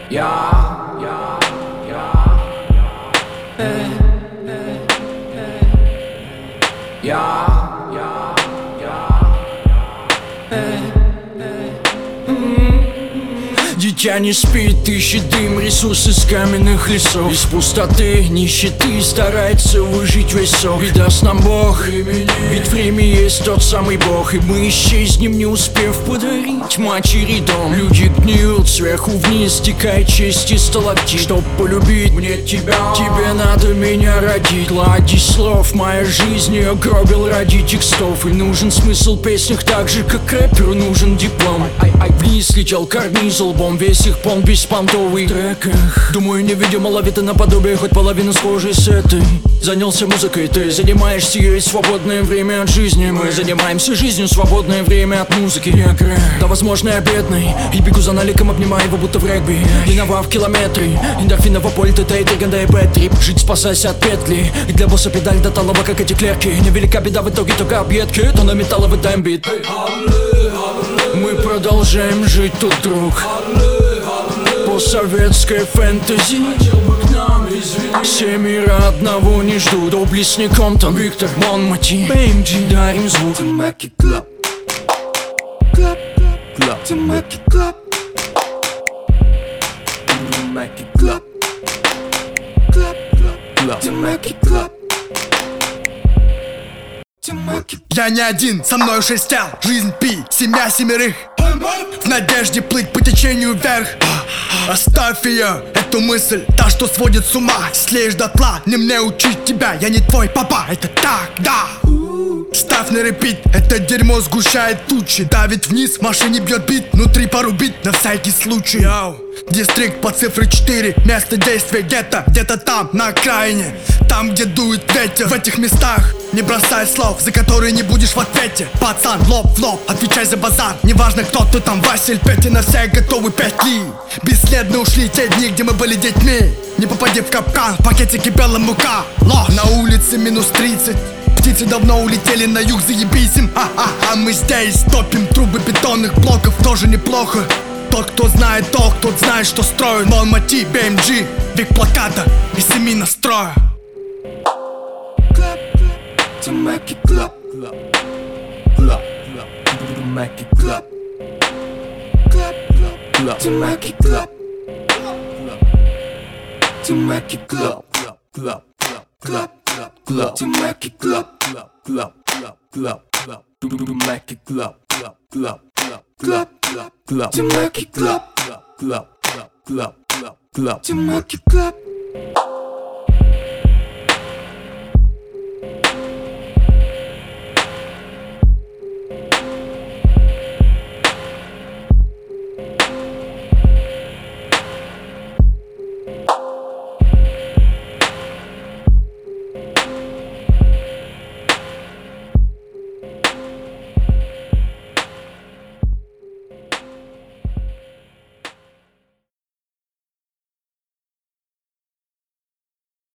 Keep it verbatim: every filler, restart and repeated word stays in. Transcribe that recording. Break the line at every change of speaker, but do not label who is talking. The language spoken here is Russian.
Я, я, я, э, э, э, я, я, я, э, э, м. Дитя не спит, ищет дым, ресурсы с каменных лесов. Из пустоты, нищеты старается выжить весь сок. И даст нам Бог, ведь время есть тот самый Бог. И мы исчезнем, не успев подарить матери дом. Люди гниют сверху вниз, стекает честь и сталактит. Чтоб полюбить мне тебя, тебе надо меня родить. Лади слов, моя жизнь я гробил ради текстов. И нужен смысл в песнях так же, как рэперу нужен диплом. Вниз летел карниз лбом, весь их пон беспонтовый в треках. Думаю, невидимо ловит и наподобие хоть половину схожей с этой. Занялся музыкой, ты занимаешься ей свободное время от жизни. Мы занимаемся жизнью, свободное время от музыки. Я край, да возможно я бедный, и бегу за наликом, обнимая его будто в регби. Миновав километры, эндорфинова польта, тейтриганда и бэт-трип. Жить спасайся от петли, и для босса педаль до талого, как эти клерки. Невелика беда, в итоге только объедки, то на металловый таймбит. Мы продолжаем жить тут, друг, по советской фэнтези. Все мира одного не ждут. Доблестник Комптон, Виктор, Монмати, би эм джи, дарим звук.
Make it clap, clap, clap, to make it clap, make it clap, clap, clap, to make it clap. Я не один, со мной шесть тел. Жизнь пи, семья семерых. В надежде плыть по течению вверх. Оставь ее, эту мысль, та, что сводит с ума. Слеешь дотла, не мне учить тебя. Я не твой папа, это так, да. Ставь на репит, это дерьмо сгущает тучи. Давит вниз, в машине бьет бит, внутри порубит на всякий случай. Йоу. Дистрикт по цифре четыре, место действия гетто. Где-то там, на окраине, там, где дует ветер. В этих местах не бросай слов, за которые не будешь в ответе. Пацан, лоб в лоб, отвечай за базар. Неважно, кто ты там, Василь, Петя, на всех готовы петли. Бесследно ушли те дни, где мы были детьми. Не попади в капкан, в пакетике белая мука. Ложь. На улице минус тридцать. Птицы давно улетели на юг, заебись им. А, а, а мы здесь топим трубы бетонных блоков, тоже неплохо. Тот, кто знает, тот, кто знает, что строит. Монмати, би эм джи, век плаката и семи настроя. Clap, clap, to make it clap, clap, clap, clap, to make it clap, clap, clap, clap, to make it clap, to make it clap, clap, clap, clap, clap, clap, to make it clap, clap, clap, clap, clap, to make it clap, clap, clap, clap, clap, clap, to make it clap, clap, clap, clap, clap, clap, to make it clap.